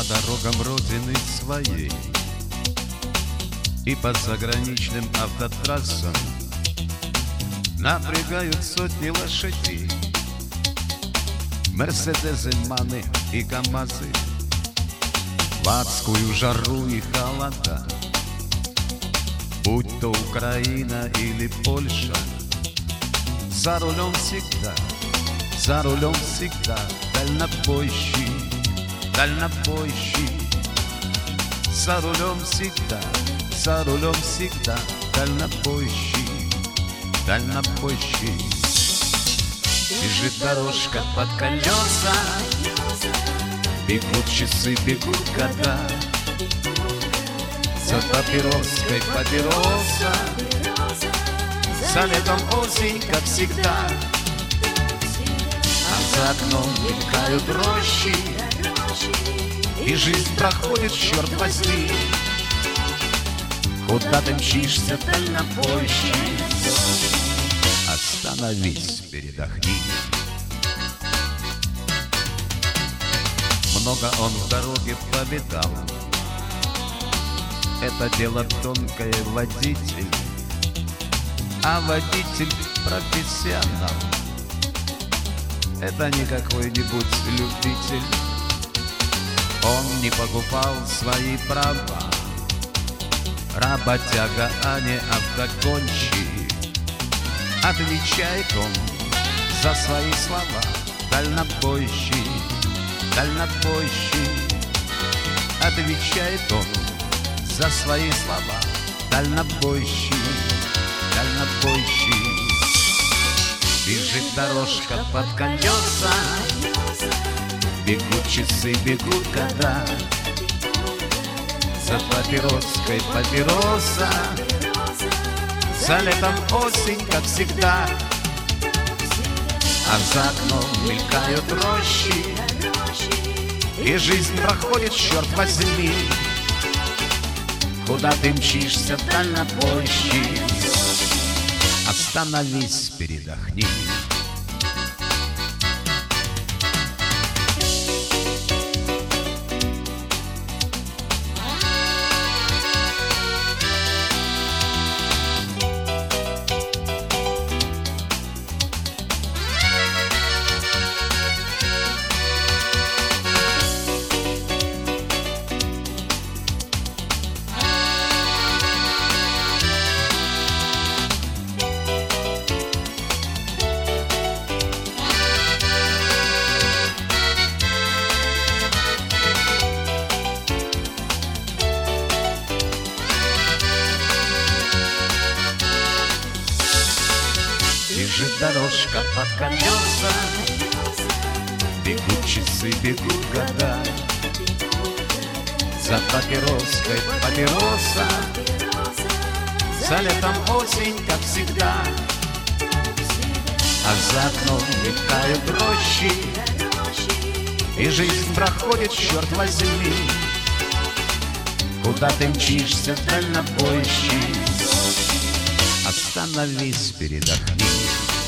дорогам родины своей и по заграничным автотрассам напрягают сотни лошадей. Мерседесы, маны и КамАЗы в адскую жару и холода. Будь то Украина или Польша, за рулем всегда дальнобойщик, дальнобойщик. За рулем всегда дальнобойщик, дальнобойщик. Бежит дорожка под колеса, бегут часы, бегут года. За папироской папироса, за летом осень, как всегда. А за окном мелькают рощи, и жизнь проходит, черт возьми. Куда ты мчишься, дальнобойщик? Остановись, передохни. Много он в дороге повидал, это дело тонкое, водитель. А водитель профессионал, это не какой-нибудь любитель. Он не покупал свои права, работяга, а не автогонщик. Отвечает он за свои слова, дальнобойщик, дальнобойщик. Отвечает он за свои слова, дальнобойщик, дальнобойщик. Бежит дорожка под колеса, бегут часы, бегут года. За папироской папироса, за летом осень, как всегда. А за окном мелькают рощи, и жизнь проходит, черт возьми. Куда ты мчишься, дальнобойщик? Остановись, передохни. Бежит дорожка под колеса, бегут часы, бегут года. За папироской папироса, за летом осень, как всегда. А за окном мелькают рощи, и жизнь проходит, черт возьми. Куда ты мчишься, дальнобойщик? Остановись, передохни.